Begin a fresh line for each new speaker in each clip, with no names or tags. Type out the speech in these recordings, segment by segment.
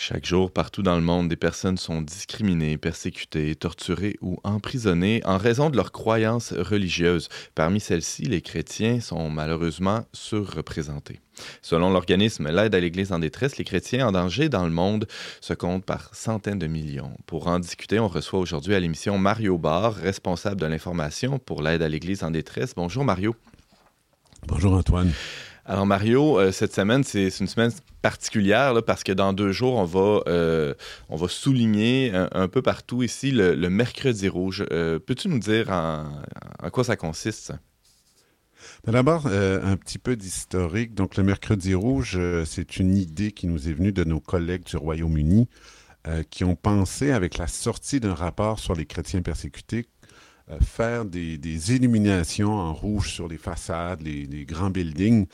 Chaque jour, partout dans le monde, des personnes sont discriminées, persécutées, torturées ou emprisonnées en raison de leurs croyances religieuses. Parmi celles-ci, les chrétiens sont malheureusement surreprésentés. Selon l'organisme L'aide à l'Église en détresse, les chrétiens en danger dans le monde se comptent par centaines de millions. Pour en discuter, on reçoit aujourd'hui à l'émission Mario Barre, responsable de l'information pour l'Aide à l'Église en détresse. Bonjour Mario.
Bonjour Antoine.
Alors Mario, cette semaine, c'est une semaine particulière là, parce que dans 2 jours, on va souligner un peu partout ici le mercredi rouge. Peux-tu nous dire en quoi ça consiste, ça?
D'abord, un petit peu d'historique. Donc, le mercredi rouge, c'est une idée qui nous est venue de nos collègues du Royaume-Uni qui ont pensé, avec la sortie d'un rapport sur les chrétiens persécutés, faire des illuminations en rouge sur les façades, les grands buildings.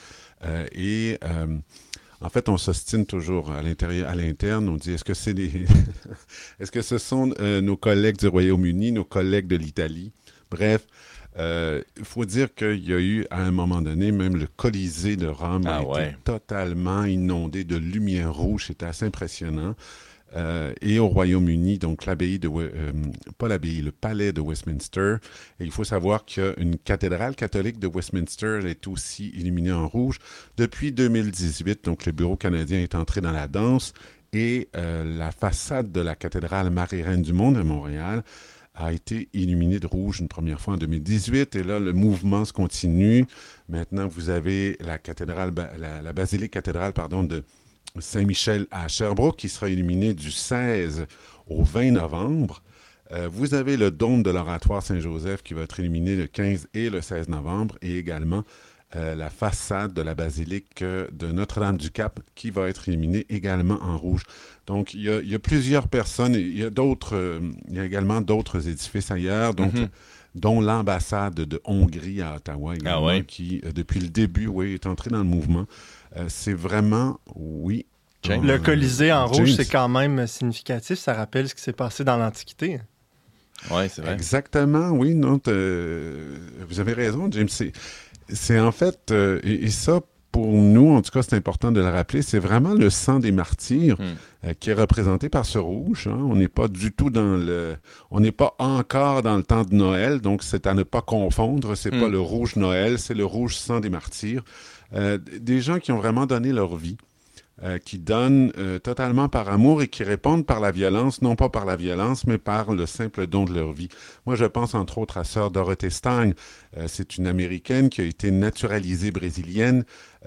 En fait, on s'ostine toujours à l'interne. On dit, est-ce que est-ce que ce sont nos collègues du Royaume-Uni, nos collègues de l'Italie? Bref, il faut dire qu'il y a eu, à un moment donné, même le Colisée de Rome a été totalement inondé de lumière rouge. C'était assez impressionnant. Et au Royaume-Uni, donc le palais de Westminster. Et il faut savoir qu'une cathédrale catholique de Westminster est aussi illuminée en rouge. Depuis 2018, donc le Bureau canadien est entré dans la danse et la façade de la cathédrale Marie-Reine du Monde à Montréal a été illuminée de rouge une première fois en 2018. Et là, le mouvement se continue. Maintenant, vous avez la basilique cathédrale, de Saint-Michel à Sherbrooke, qui sera illuminé du 16 au 20 novembre. Vous avez le dôme de l'oratoire Saint-Joseph qui va être illuminé le 15 et le 16 novembre, et également la façade de la basilique de Notre-Dame-du-Cap qui va être illuminée également en rouge. Donc, il y a plusieurs personnes, il y a également d'autres édifices ailleurs, dont l'ambassade de Hongrie à Ottawa également, qui, depuis le début, est entrée dans le mouvement. C'est vraiment, oui.
Le Colisée en rouge, c'est quand même significatif. Ça rappelle ce qui s'est passé dans l'Antiquité.
Oui, c'est vrai.
Exactement, oui. Non, vous avez raison, James. C'est en fait, et ça, pour nous, en tout cas, c'est important de le rappeler, c'est vraiment le sang des martyrs qui est représenté par ce rouge. Hein. On n'est pas du tout on n'est pas encore dans le temps de Noël, donc c'est à ne pas confondre. C'est pas le rouge Noël, c'est le rouge sang des martyrs. Des gens qui ont vraiment donné leur vie, qui donnent totalement par amour et qui répondent par la violence, non pas par la violence, mais par le simple don de leur vie. Moi, je pense entre autres à sœur Dorothée Stagne. C'est une Américaine qui a été naturalisée brésilienne.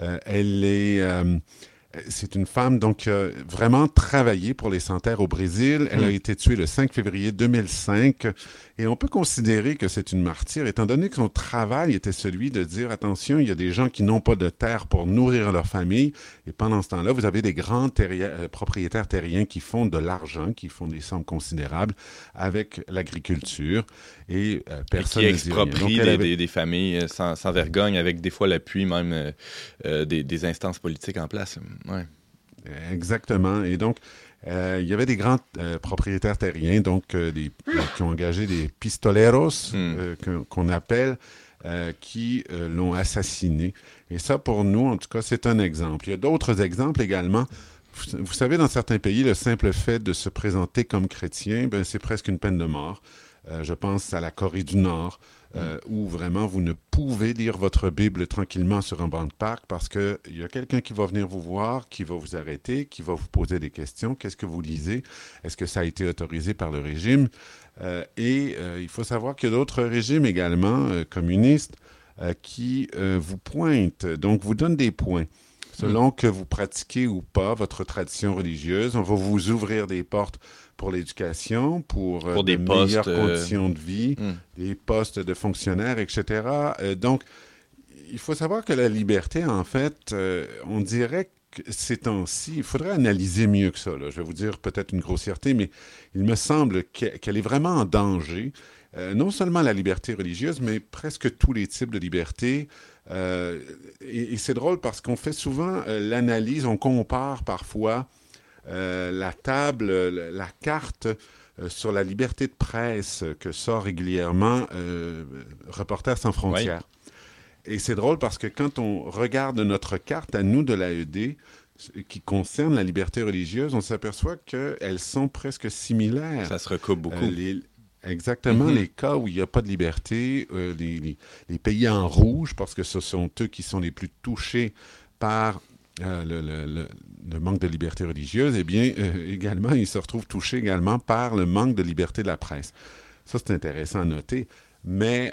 C'est une femme donc vraiment travaillée pour les sans-terre au Brésil. Elle a été tuée le 5 février 2005 et on peut considérer que c'est une martyre étant donné que son travail était celui de dire attention, il y a des gens qui n'ont pas de terre pour nourrir leur famille et pendant ce temps-là, vous avez des grands propriétaires terriens qui font de l'argent, qui font des sommes considérables avec l'agriculture et personne
et qui exproprient des familles sans vergogne avec des fois l'appui même des instances politiques en place. Ouais.
Exactement. Et donc, il y avait des grands propriétaires terriens, donc qui ont engagé des pistoleros, qu'on appelle, qui l'ont assassiné. Et ça, pour nous, en tout cas, c'est un exemple. Il y a d'autres exemples également. Vous savez, dans certains pays, le simple fait de se présenter comme chrétien, c'est presque une peine de mort. Je pense à la Corée du Nord, où vraiment vous ne pouvez lire votre Bible tranquillement sur un banc de parc parce qu'il y a quelqu'un qui va venir vous voir, qui va vous arrêter, qui va vous poser des questions. Qu'est-ce que vous lisez? Est-ce que ça a été autorisé par le régime? Il faut savoir qu'il y a d'autres régimes également, communistes, qui vous pointent, donc vous donnent des points. Selon que vous pratiquez ou pas votre tradition religieuse, on va vous ouvrir des portes pour l'éducation, pour des meilleures conditions de vie, des postes de fonctionnaires, etc. Donc, il faut savoir que la liberté, en fait, on dirait que ces temps-ci, il faudrait analyser mieux que ça. Là. Je vais vous dire peut-être une grossièreté, mais il me semble qu'elle est vraiment en danger. Non seulement la liberté religieuse, mais presque tous les types de liberté. Et c'est drôle parce qu'on fait souvent l'analyse, on compare parfois la carte sur la liberté de presse que sort régulièrement Reporters sans frontières. Oui. Et c'est drôle parce que quand on regarde notre carte à nous de l'AED, qui concernent la liberté religieuse, on s'aperçoit qu'elles sont presque similaires.
Ça se recoupe beaucoup.
Exactement, les cas où il n'y a pas de liberté, les pays en rouge, parce que ce sont eux qui sont les plus touchés par le manque de liberté religieuse, eh bien, également, ils se retrouvent touchés également par le manque de liberté de la presse. Ça, c'est intéressant à noter. Mais,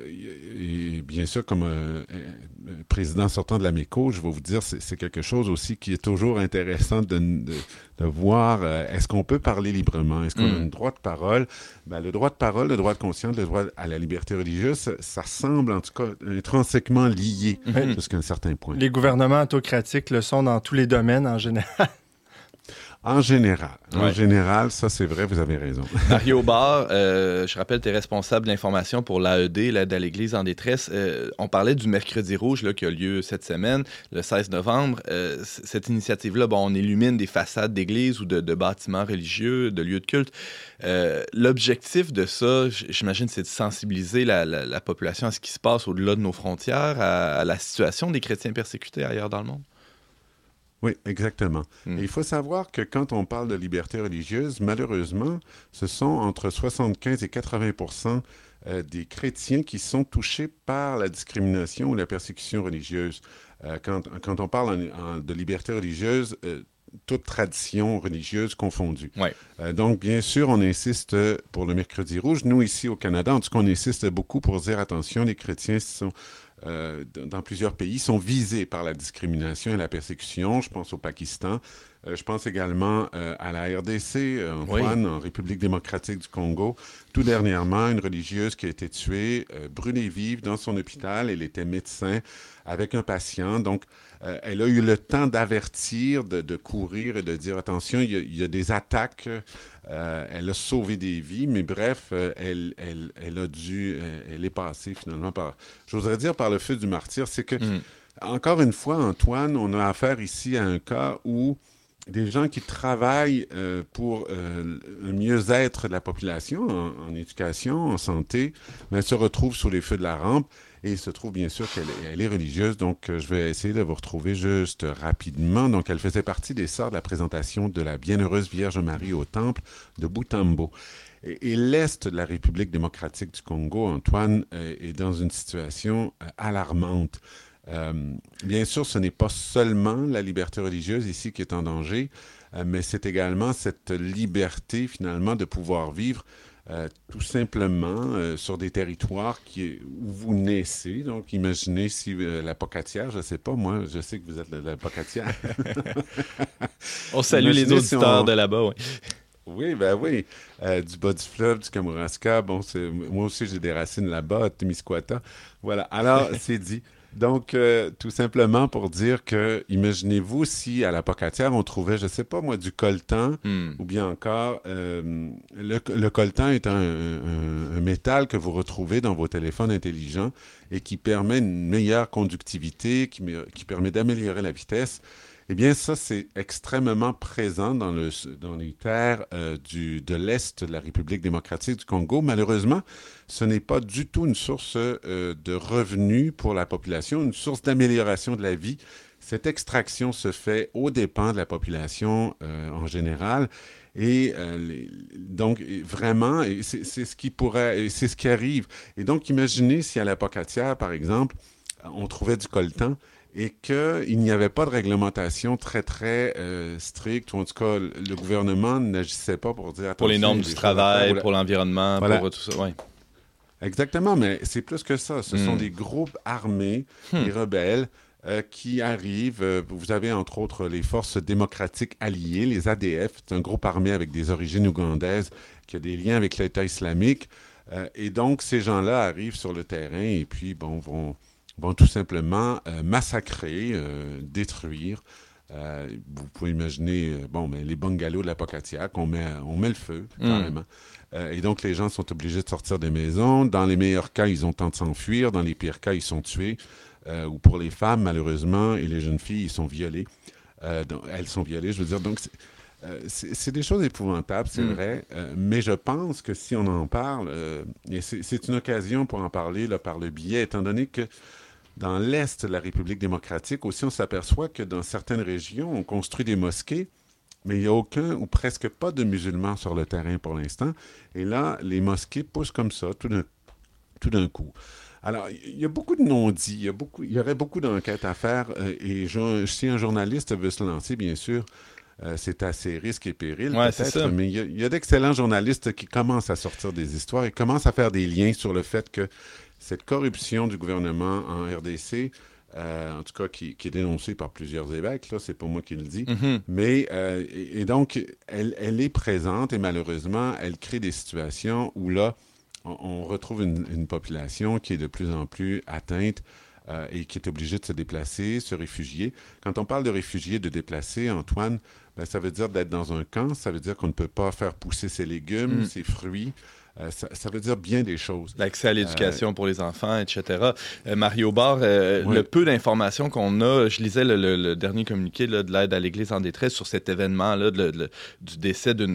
bien sûr, comme président sortant de la MECO, je vais vous dire, c'est quelque chose aussi qui est toujours intéressant de voir. Est-ce qu'on peut parler librement? Est-ce qu'on a un droit de parole? Ben, le droit de parole, le droit de conscience, le droit à la liberté religieuse, ça semble en tout cas intrinsèquement lié jusqu'à un certain point.
Les gouvernements autocratiques le sont dans tous les domaines en général.
En général, ça c'est vrai, vous avez raison.
Mario Barre, je rappelle, tu es responsable de l'information pour l'AED, l'aide à l'Église en détresse. On parlait du Mercredi rouge là, qui a lieu cette semaine, le 16 novembre. Cette initiative-là, on illumine des façades d'églises ou de bâtiments religieux, de lieux de culte. L'objectif de ça, j'imagine, c'est de sensibiliser la population à ce qui se passe au-delà de nos frontières, à la situation des chrétiens persécutés ailleurs dans le monde.
Oui, exactement. Et il faut savoir que quand on parle de liberté religieuse, malheureusement, ce sont entre 75 et 80 des chrétiens qui sont touchés par la discrimination ou la persécution religieuse. Quand on parle de liberté religieuse, toute tradition religieuse confondue.
Ouais.
Donc, bien sûr, on insiste pour le Mercredi rouge. Nous, ici au Canada, en tout cas, on insiste beaucoup pour dire, attention, les chrétiens sont... dans plusieurs pays, sont visés par la discrimination et la persécution. Je pense au Pakistan. Je pense également à la RDC, en République démocratique du Congo. Tout dernièrement, une religieuse qui a été tuée, brûlée vive dans son hôpital. Elle était médecin avec un patient. Donc, elle a eu le temps d'avertir, de courir et de dire, attention, il y a des attaques. Elle a sauvé des vies, mais bref, elle est passée finalement par, j'oserais dire, par le feu du martyr. C'est que, encore une fois, Antoine, on a affaire ici à un cas où des gens qui travaillent pour le mieux-être de la population, en éducation, en santé, mais se retrouvent sous les feux de la rampe. Et il se trouve bien sûr qu'elle est religieuse, donc je vais essayer de vous retrouver juste rapidement. Donc elle faisait partie des sœurs de la présentation de la Bienheureuse Vierge Marie au temple de Butembo. Et l'Est de la République démocratique du Congo, Antoine, est dans une situation alarmante. Bien sûr, ce n'est pas seulement la liberté religieuse ici qui est en danger, mais c'est également cette liberté finalement de pouvoir vivre tout simplement sur des territoires où vous naissez. Donc, imaginez si la Pocatière, je ne sais pas, moi, je sais que vous êtes de la Pocatière.
On salue les auditeurs de là-bas, oui.
Oui, ben oui. Du bas du fleuve, du Kamouraska. Bon, moi aussi, j'ai des racines là-bas, à Témiscouata. Voilà. Alors, c'est dit. Donc, tout simplement pour dire que, imaginez-vous si à la Pocatière, on trouvait, je ne sais pas moi, du coltan, ou bien encore, le coltan est un métal que vous retrouvez dans vos téléphones intelligents et qui permet une meilleure conductivité, qui permet d'améliorer la vitesse. Eh bien, ça, c'est extrêmement présent dans les terres de l'Est de la République démocratique du Congo. Malheureusement, ce n'est pas du tout une source de revenus pour la population, une source d'amélioration de la vie. Cette extraction se fait aux dépens de la population en général. Et donc, vraiment, c'est ce qui arrive. Et donc, imaginez si à la Pocatière, par exemple, on trouvait du coltan, et qu'il n'y avait pas de réglementation très, très stricte, ou en tout cas, le gouvernement n'agissait pas pour dire...
Pour les normes du travail, pour l'environnement, voilà. Pour tout ça, oui.
Exactement, mais c'est plus que ça. Ce sont des groupes armés, des rebelles, qui arrivent. Vous avez, entre autres, les Forces démocratiques alliées, les ADF. C'est un groupe armé avec des origines ougandaises qui a des liens avec l'État islamique. Et donc, ces gens-là arrivent sur le terrain et puis, vont tout simplement massacrer, détruire. Vous pouvez imaginer les bungalows de la Pocatière, on met le feu, carrément. Et donc, les gens sont obligés de sortir des maisons. Dans les meilleurs cas, ils ont le temps de s'enfuir. Dans les pires cas, ils sont tués. Ou pour les femmes, malheureusement, et les jeunes filles, ils sont violées. Elles sont violées, je veux dire. Donc, c'est des choses épouvantables, c'est vrai, mais je pense que si on en parle, et c'est une occasion pour en parler là, par le biais, étant donné que dans l'Est de la République démocratique aussi, on s'aperçoit que dans certaines régions, on construit des mosquées, mais il n'y a aucun ou presque pas de musulmans sur le terrain pour l'instant. Et là, les mosquées poussent comme ça, tout d'un coup. Alors, il y a beaucoup de non-dits, il y aurait beaucoup d'enquêtes à faire, et si un journaliste veut se lancer, bien sûr, c'est à ses risques et périls, peut-être, mais il y a d'excellents journalistes qui commencent à sortir des histoires et commencent à faire des liens sur le fait que cette corruption du gouvernement en RDC, en tout cas qui est dénoncée par plusieurs évêques, là, c'est pas moi qui le dis, mais et donc elle est présente et malheureusement, elle crée des situations où là, on retrouve une population qui est de plus en plus atteinte et qui est obligée de se déplacer, se réfugier. Quand on parle de réfugiés, de déplacer, Antoine, ben, ça veut dire d'être dans un camp, ça veut dire qu'on ne peut pas faire pousser ses légumes, ses fruits. Ça veut dire bien des choses.
L'accès à l'éducation pour les enfants, etc. Mario Barre, le peu d'informations qu'on a, je lisais le dernier communiqué là, de l'aide à l'Église en détresse sur cet événement-là, du décès du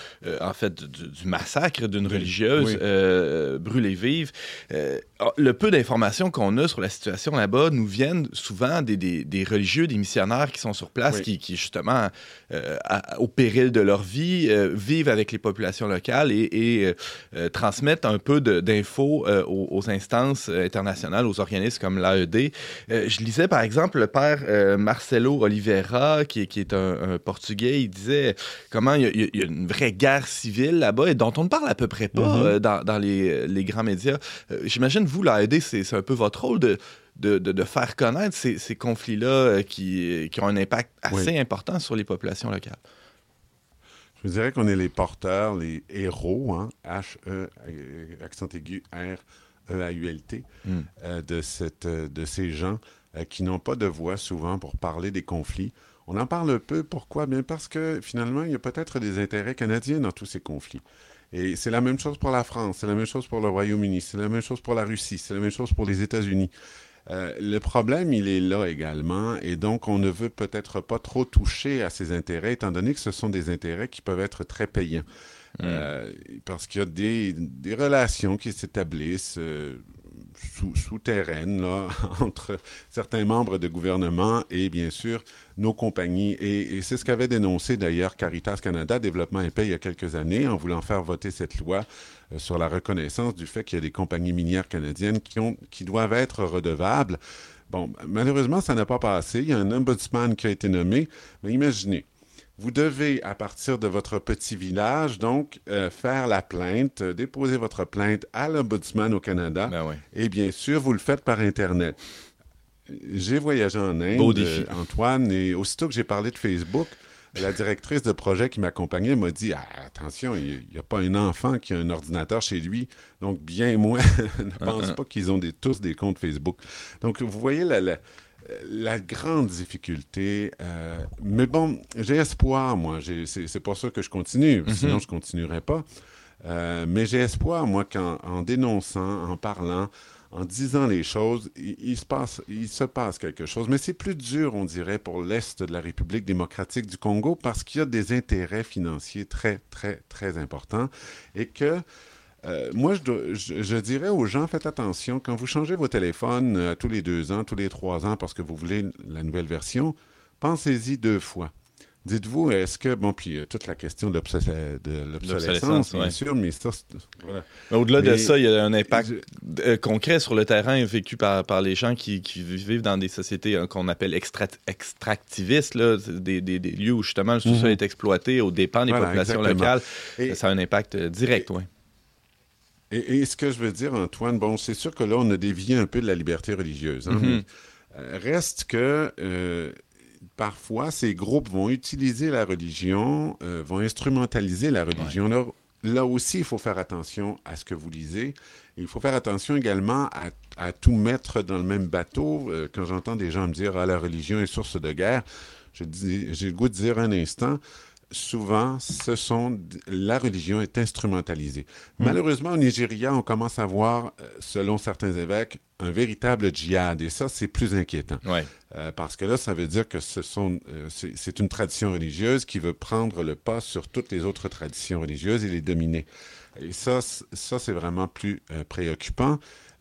massacre d'une religieuse brûlée vive. Le peu d'informations qu'on a sur la situation là-bas nous viennent souvent des religieux, des missionnaires qui sont sur place, qui justement, au péril de leur vie, vivent avec les populations locales et transmettent un peu d'infos aux instances internationales, aux organismes comme l'AED. Je lisais par exemple le père Marcelo Oliveira, qui est un Portugais, il disait comment il y a une vraie guerre civile là-bas et dont on ne parle à peu près pas dans les grands médias. J'imagine, vous, l'AED, c'est un peu votre rôle de faire connaître ces conflits-là qui ont un impact assez important sur les populations locales.
Je dirais qu'on est les porteurs, les héros, hein, H-E, accent aigu, R-E-A-U-L-T, de ces gens qui n'ont pas de voix souvent pour parler des conflits. On en parle peu, pourquoi? Bien parce que finalement, il y a peut-être des intérêts canadiens dans tous ces conflits. Et c'est la même chose pour la France, c'est la même chose pour le Royaume-Uni, c'est la même chose pour la Russie, c'est la même chose pour les États-Unis. Le problème, il est là également, et donc on ne veut peut-être pas trop toucher à ces intérêts, étant donné que ce sont des intérêts qui peuvent être très payants. Parce qu'il y a des relations qui s'établissent souterraines là, entre certains membres de gouvernement et bien sûr nos compagnies. Et c'est ce qu'avait dénoncé d'ailleurs Caritas Canada, Développement et Paix, il y a quelques années, en voulant faire voter cette loi sur la reconnaissance du fait qu'il y a des compagnies minières canadiennes qui doivent être redevables. Bon, malheureusement, ça n'a pas passé. Il y a un ombudsman qui a été nommé. Mais imaginez, vous devez, à partir de votre petit village, donc, faire la plainte, déposer votre plainte à l'ombudsman au Canada.
Ben oui.
Et bien sûr, vous le faites par Internet. J'ai voyagé en Inde, Antoine, et aussitôt que j'ai parlé de Facebook, la directrice de projet qui m'accompagnait m'a dit « Attention, il n'y a pas un enfant qui a un ordinateur chez lui, donc bien moins ne pense pas qu'ils ont tous des comptes Facebook. » Donc, vous voyez la grande difficulté. Mais bon, j'ai espoir, moi. C'est pour ça que je continue, sinon je ne continuerai pas. Mais j'ai espoir, moi, qu'en dénonçant, en parlant, en disant les choses, il se passe quelque chose. Mais c'est plus dur, on dirait, pour l'Est de la République démocratique du Congo parce qu'il y a des intérêts financiers très, très, très importants et que moi, je dirais aux gens, faites attention, quand vous changez vos téléphones tous les 2 ans, tous les 3 ans parce que vous voulez la nouvelle version, pensez-y 2 fois. Dites-vous, est-ce que, bon, puis toute la question de l'obsolescence, bien sûr, mais ça, voilà.
Au-delà de ça, il y a un impact concret sur le terrain vécu par les gens qui vivent dans des sociétés qu'on appelle extractivistes, là, des lieux où justement le sous-sol est exploité aux dépens des populations locales. Ça a un impact direct, oui.
Et ce que je veux dire, Antoine, bon, c'est sûr que là, on a dévié un peu de la liberté religieuse. Hein, mais, reste que parfois, ces groupes vont utiliser la religion, vont instrumentaliser la religion. Ouais. Là aussi, il faut faire attention à ce que vous lisez. Il faut faire attention également à tout mettre dans le même bateau. Quand j'entends des gens me dire « Ah, la religion est source de guerre », j'ai le goût de dire un instant, souvent, la religion est instrumentalisée. Malheureusement, au Nigeria, on commence à voir, selon certains évêques, un véritable djihad. Et ça, c'est plus inquiétant.
Ouais.
Parce que là, ça veut dire que c'est une tradition religieuse qui veut prendre le pas sur toutes les autres traditions religieuses et les dominer. Et ça c'est vraiment plus préoccupant.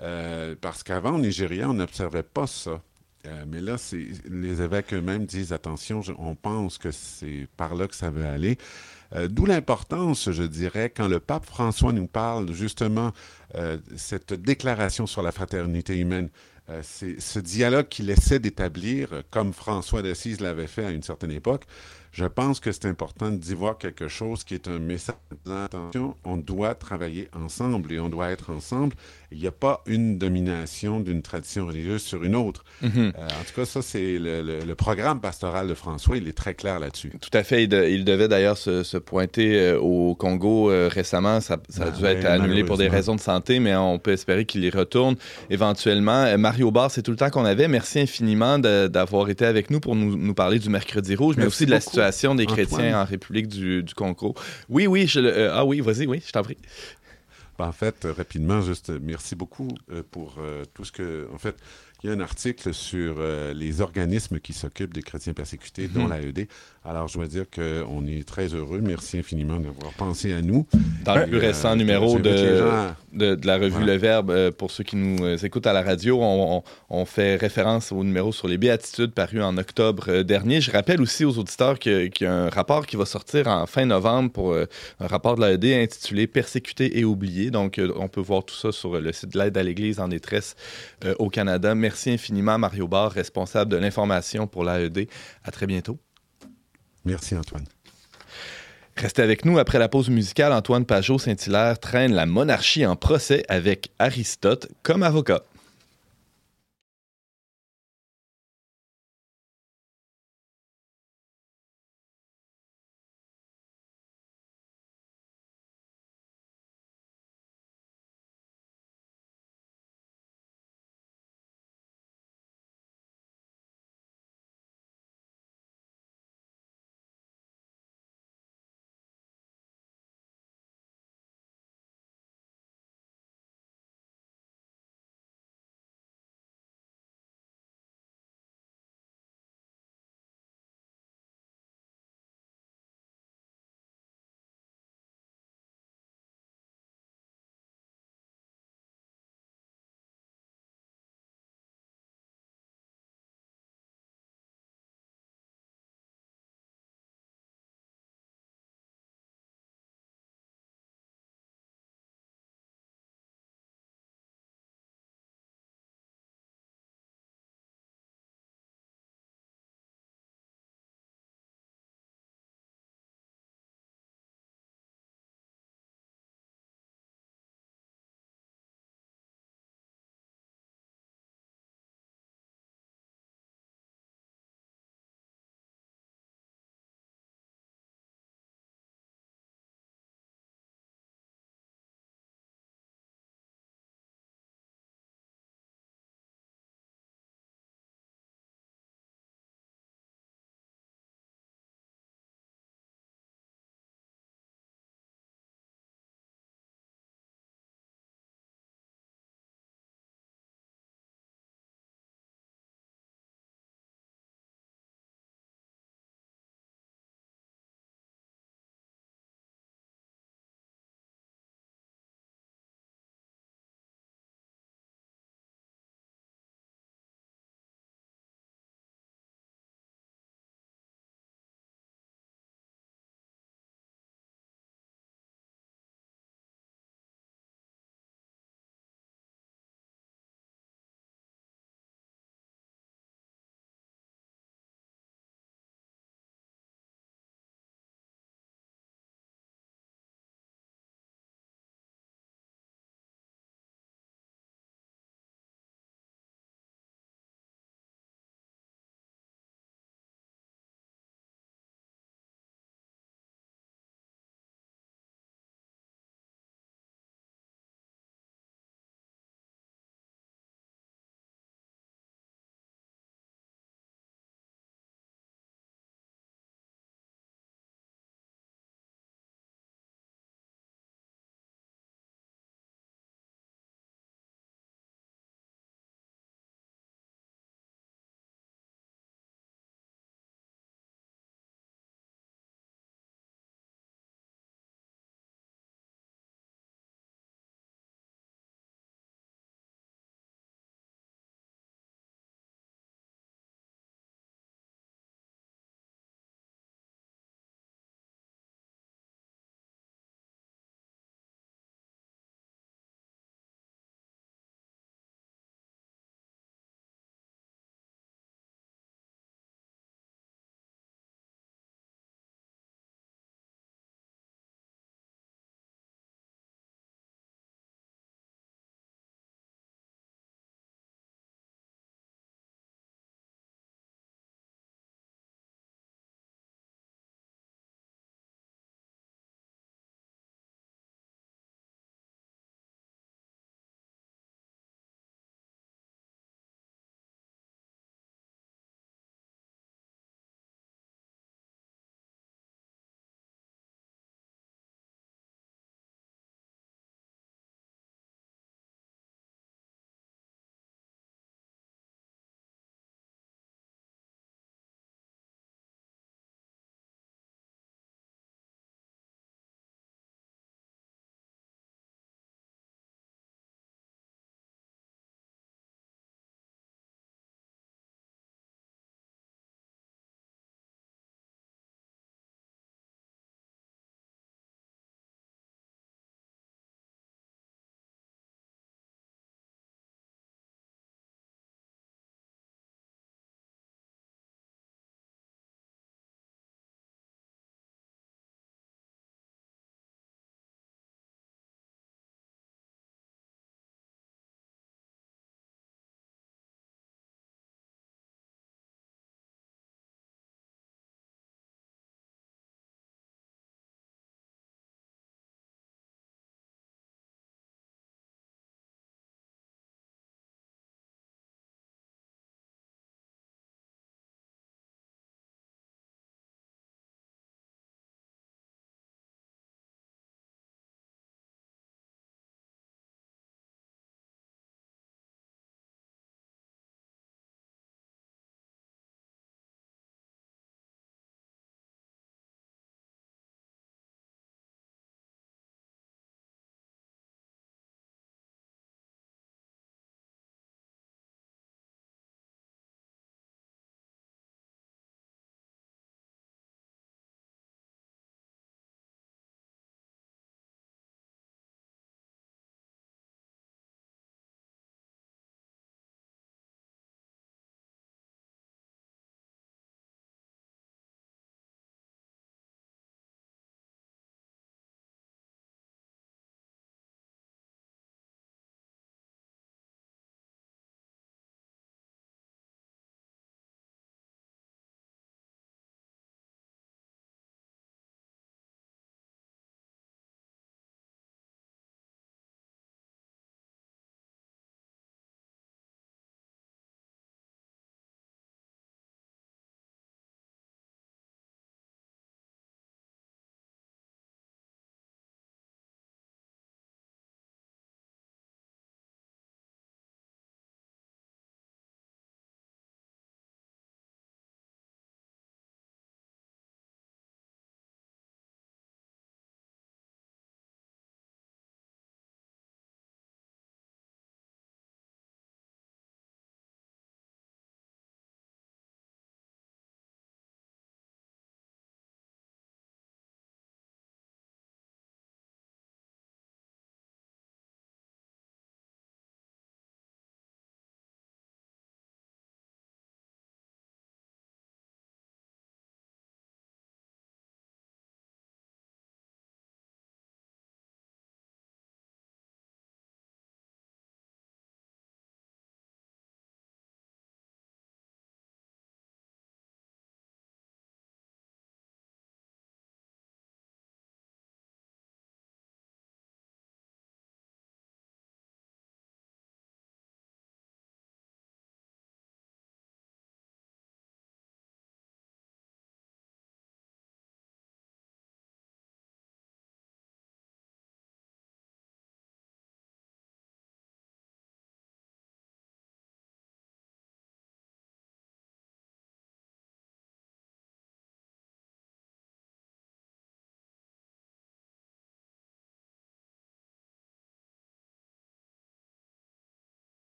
Parce qu'avant, au Nigeria, on n'observait pas ça. Mais là, les évêques eux-mêmes disent, attention, on pense que c'est par là que ça veut aller. D'où l'importance, je dirais, quand le pape François nous parle justement cette déclaration sur la fraternité humaine, c'est ce dialogue qu'il essaie d'établir, comme François d'Assise l'avait fait à une certaine époque. Je pense que c'est important d'y voir quelque chose qui est un message d'attention. On doit travailler ensemble et on doit être ensemble. Il n'y a pas une domination d'une tradition religieuse sur une autre. En tout cas, ça, c'est le programme pastoral de François. Il est très clair là-dessus.
Tout à fait. Il devait d'ailleurs se pointer au Congo récemment. Ça a dû être annulé pour des raisons de santé, mais on peut espérer qu'il y retourne éventuellement. Mario Barre, c'est tout le temps qu'on avait. Merci infiniment d'avoir été avec nous pour nous parler du Mercredi Rouge, mais aussi de la situation des chrétiens en République du Congo. Oui, oui, vas-y, je t'en prie.
En fait, rapidement, juste merci beaucoup pour tout ce que... En fait, il y a un article sur les organismes qui s'occupent des chrétiens persécutés, dont l'AED. Alors, je dois dire qu'on est très heureux. Merci infiniment d'avoir pensé à nous.
Dans le plus récent numéro de la revue Le Verbe, pour ceux qui nous écoutent à la radio, on fait référence au numéro sur les béatitudes paru en octobre dernier. Je rappelle aussi aux auditeurs qu'il y a un rapport qui va sortir en fin novembre pour un rapport de l'AED intitulé « Persécutés et oubliés ». Donc, on peut voir tout ça sur le site de l'Aide à l'Église en détresse au Canada. Merci infiniment, Mario Barre, responsable de l'information pour l'AED. À très bientôt.
Merci, Antoine.
Restez avec nous. Après la pause musicale, Antoine Pajot-Saint-Hilaire traîne la monarchie en procès avec Aristote comme avocat.